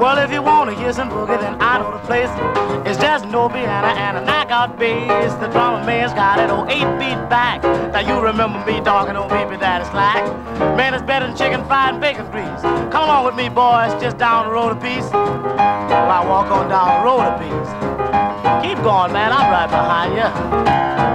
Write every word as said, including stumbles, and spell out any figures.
Well, if you wanna hear some boogie, then I know the place. It's just no piano and a knockout bass. The drummer man's got it on eight beat back. Now you remember me talking on Baby Daddy Slack. Man, it's better than chicken fried and bacon grease. Come along with me, boys, just down the road a piece. While I walk on down the road a piece. Keep going, man, I'm right behind you.